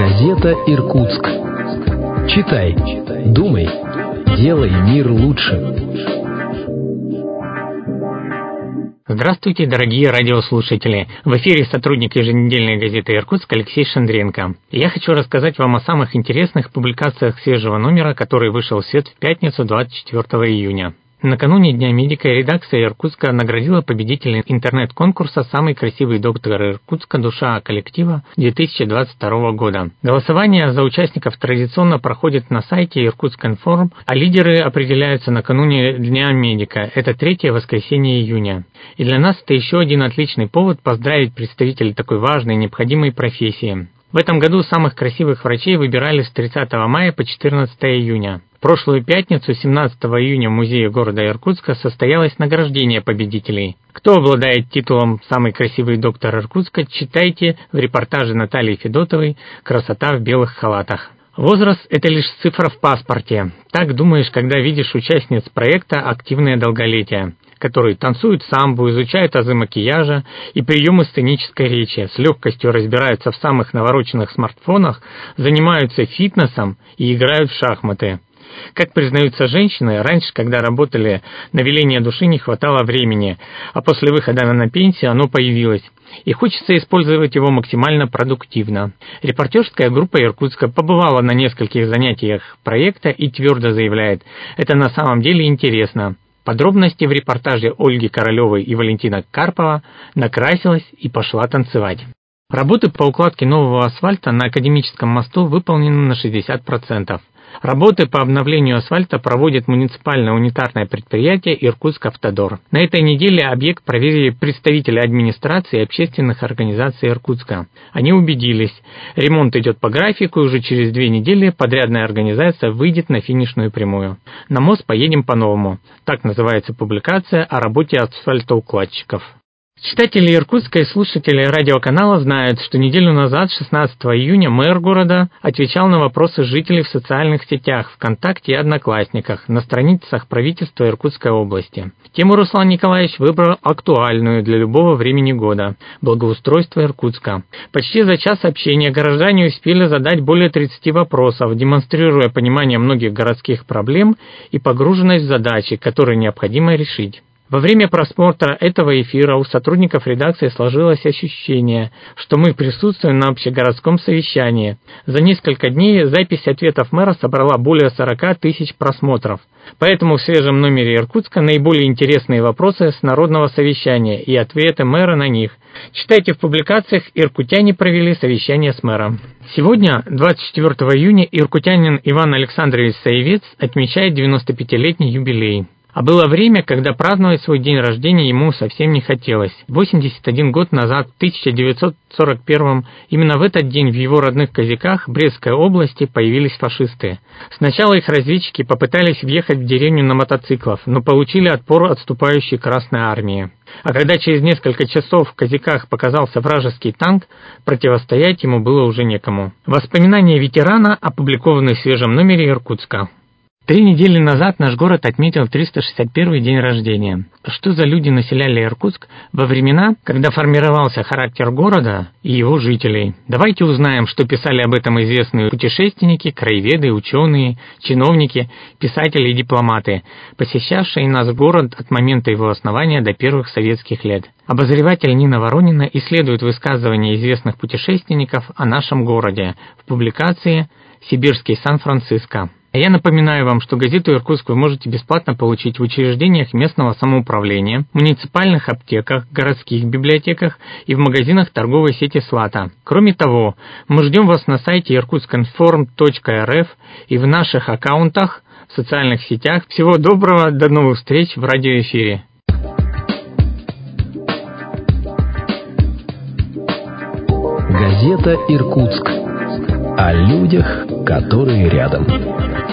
Газета «Иркутск». Читай, думай, делай мир лучше. Здравствуйте, дорогие радиослушатели! В эфире сотрудник еженедельной газеты «Иркутск» Алексей Шандренко. Я хочу рассказать вам о самых интересных публикациях свежего номера, который вышел в свет в пятницу 24 июня. Накануне Дня медика редакция Иркутска наградила победителя интернет-конкурса «Самый красивый доктор Иркутска. Душа коллектива» 2022 года. Голосование за участников традиционно проходит на сайте Иркутск.Информ, а лидеры определяются накануне Дня медика. Это 3 воскресенье июня. И для нас это еще один отличный повод поздравить представителей такой важной и необходимой профессии. В этом году самых красивых врачей выбирали с 30 мая по 14 июня. В прошлую пятницу, 17 июня, в музее города Иркутска состоялось награждение победителей. Кто обладает титулом «Самый красивый доктор Иркутска», читайте в репортаже Натальи Федотовой «Красота в белых халатах». Возраст – это лишь цифра в паспорте. Так думаешь, когда видишь участниц проекта «Активное долголетие», которые танцуют самбо, изучают азы макияжа и приемы сценической речи, с легкостью разбираются в самых навороченных смартфонах, занимаются фитнесом и играют в шахматы. Как признаются женщины, раньше, когда работали на веление души, не хватало времени, а после выхода на пенсию оно появилось. И хочется использовать его максимально продуктивно. Репортерская группа Иркутска побывала на нескольких занятиях проекта и твердо заявляет, это на самом деле интересно. Подробности в репортаже Ольги Королевой и Валентина Карпова. Накрасилась и пошла танцевать. Работы по укладке нового асфальта на Академическом мосту выполнены на 60%. Работы по обновлению асфальта проводит муниципальное унитарное предприятие «Иркутск-Автодор». На этой неделе объект проверили представители администрации и общественных организаций Иркутска. Они убедились, ремонт идет по графику, и уже через 2 недели подрядная организация выйдет на финишную прямую. На мост поедем по-новому. Так называется публикация о работе асфальтоукладчиков. Читатели Иркутска и слушатели радиоканала знают, что неделю назад, 16 июня, мэр города отвечал на вопросы жителей в социальных сетях, ВКонтакте и Одноклассниках, на страницах правительства Иркутской области. Тему Руслан Николаевич выбрал актуальную для любого времени года – благоустройство Иркутска. Почти за час общения горожане успели задать более 30 вопросов, демонстрируя понимание многих городских проблем и погруженность в задачи, которые необходимо решить. Во время просмотра этого эфира у сотрудников редакции сложилось ощущение, что мы присутствуем на общегородском совещании. За несколько дней запись ответов мэра собрала более 40 тысяч просмотров. Поэтому в свежем номере Иркутска наиболее интересные вопросы с народного совещания и ответы мэра на них. Читайте в публикациях «Иркутяне провели совещание с мэром». Сегодня, 24 июня, иркутянин Иван Александрович Саевец отмечает 95-летний юбилей. А было время, когда праздновать свой день рождения ему совсем не хотелось. 81 год назад, в 1941-м, именно в этот день в его родных Козяках Брестской области появились фашисты. Сначала их разведчики попытались въехать в деревню на мотоциклах, но получили отпор отступающей Красной армии. А когда через несколько часов в Козяках показался вражеский танк, противостоять ему было уже некому. Воспоминания ветерана опубликованы в свежем номере Иркутска. 3 недели назад наш город отметил 361-й день рождения. Что за люди населяли Иркутск во времена, когда формировался характер города и его жителей? Давайте узнаем, что писали об этом известные путешественники, краеведы, ученые, чиновники, писатели и дипломаты, посещавшие наш город от момента его основания до первых советских лет. Обозреватель Нина Воронина исследует высказывания известных путешественников о нашем городе в публикации «Сибирский Сан-Франциско». А я напоминаю вам, что газету «Иркутск» вы можете бесплатно получить в учреждениях местного самоуправления, муниципальных аптеках, городских библиотеках и в магазинах торговой сети «Слата». Кроме того, мы ждем вас на сайте irkutsk.inform.rf и в наших аккаунтах в социальных сетях. Всего доброго, до новых встреч в радиоэфире. Газета «Иркутск» о людях, которые рядом.